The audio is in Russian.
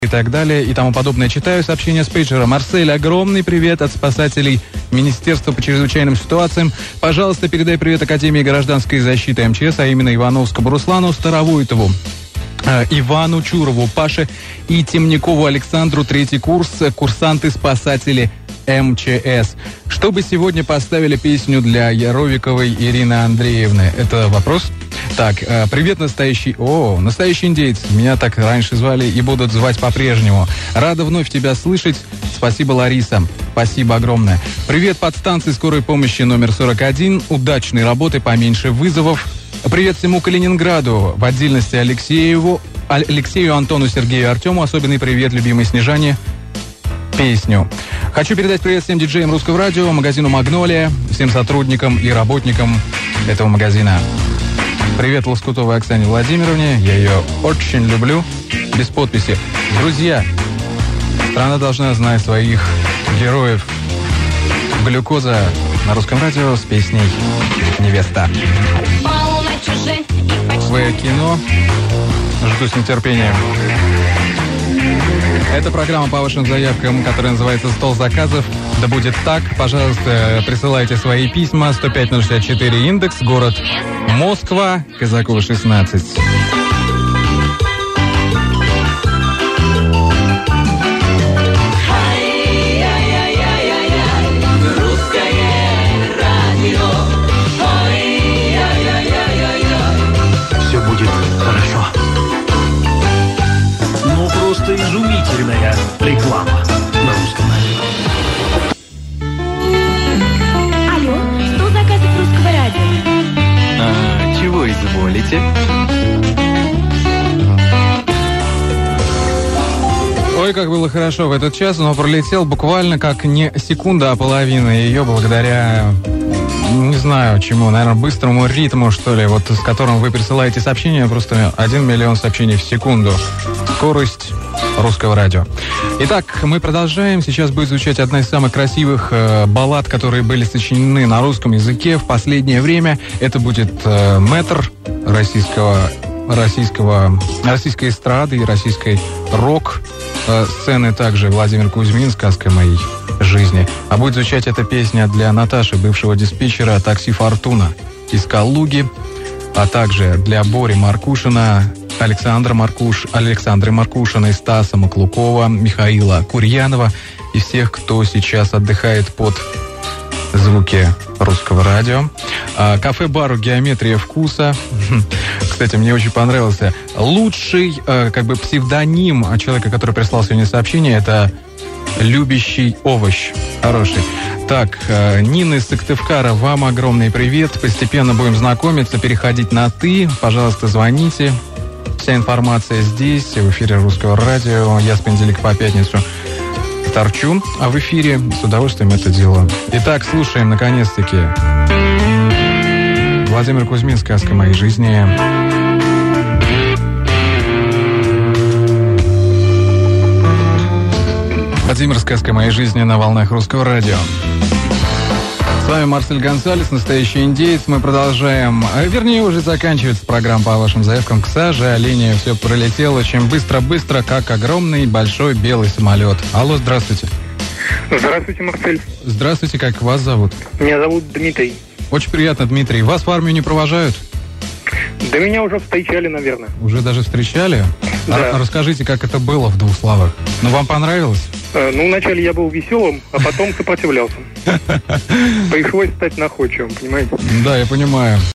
и так далее, и тому подобное. Читаю сообщение с пейджера. Марсель, огромный привет от спасателей Министерства по чрезвычайным ситуациям. Пожалуйста, передай привет Академии гражданской защиты МЧС, а именно Ивановскому Руслану Старовойтову, Ивану Чурову, Паше и Темникову Александру, 3-й курс, курсанты-спасатели МЧС. Чтобы сегодня поставили песню для Яровиковой Ирины Андреевны. Это вопрос? Так, привет, настоящий индеец. Меня так раньше звали и будут звать по-прежнему. Рада вновь тебя слышать. Спасибо, Лариса. Спасибо огромное. Привет, подстанции скорой помощи номер 41. Удачной работы, поменьше вызовов. Привет всему Калининграду. В отдельности Алексею, Антону, Сергею, Артему. Особенный привет, любимой Снежане. Песню. Хочу передать привет всем диджеям Русского радио, магазину «Магнолия», всем сотрудникам и работникам этого магазина. Привет Лоскутовой Оксане Владимировне, я ее очень люблю. Без подписи. Друзья, страна должна знать своих героев. Глюкоза на Русском радио с песней «Невеста». В-кино. Жду с нетерпением. Это программа по вашим заявкам, которая называется «Стол заказов». Да будет так. Пожалуйста, присылайте свои письма. 105-064 индекс, город Москва, Казакова, 16. Все будет хорошо. Ну, просто изумительная реклама на Русском радио. Алло, что заказик Русского радио? Чего изволите? Ой, как было хорошо в этот час, но пролетел буквально как не секунда, а половина ее благодаря, не знаю чему, наверное, быстрому ритму, что ли, вот с которым вы присылаете сообщения, просто 1 миллион сообщений в секунду. Скорость Русского радио. Итак, мы продолжаем. Сейчас будет звучать одна из самых красивых баллад, которые были сочинены на русском языке в последнее время. Это будет мэтр российской эстрады и российской рок-сцены, также Владимир Кузьмин, «Сказка моей жизни». А будет звучать эта песня для Наташи, бывшего диспетчера такси «Фортуна» из Калуги, а также для Бори Маркушина, Александры Маркушиной, Стаса Маклукова, Михаила Курьянова и всех, кто сейчас отдыхает под звуки Русского радио. Кафе-бару «Геометрия вкуса». Кстати, мне очень понравился. Лучший псевдоним человека, который прислал сегодня сообщение, это «Любящий овощ». Хороший. Так, Нина из Сыктывкара, вам огромный привет. Постепенно будем знакомиться, переходить на «ты». Пожалуйста, звоните. Вся информация здесь, в эфире Русского радио. Я с понедельника по пятницу торчу, а в эфире с удовольствием это делаю. Итак, слушаем, наконец-таки. Владимир Кузьмин, «Сказка моей жизни». Владимир, «Сказка моей жизни» на волнах Русского радио. С вами Марсель Гонсалес, настоящий индеец. Мы продолжаем, вернее, уже заканчивается программа по вашим заявкам. К сожалению, все пролетело очень быстро-быстро, как огромный большой белый самолет. Алло, здравствуйте. Здравствуйте, Марсель. Здравствуйте, как вас зовут? Меня зовут Дмитрий. Очень приятно, Дмитрий. Вас в армию не провожают? Да меня уже встречали, наверное. Уже даже встречали? Да. Расскажите, как это было в 2 словах. Ну, вам понравилось? Вначале я был веселым, а потом сопротивлялся. Пришлось стать находчивым, понимаете? Да, я понимаю.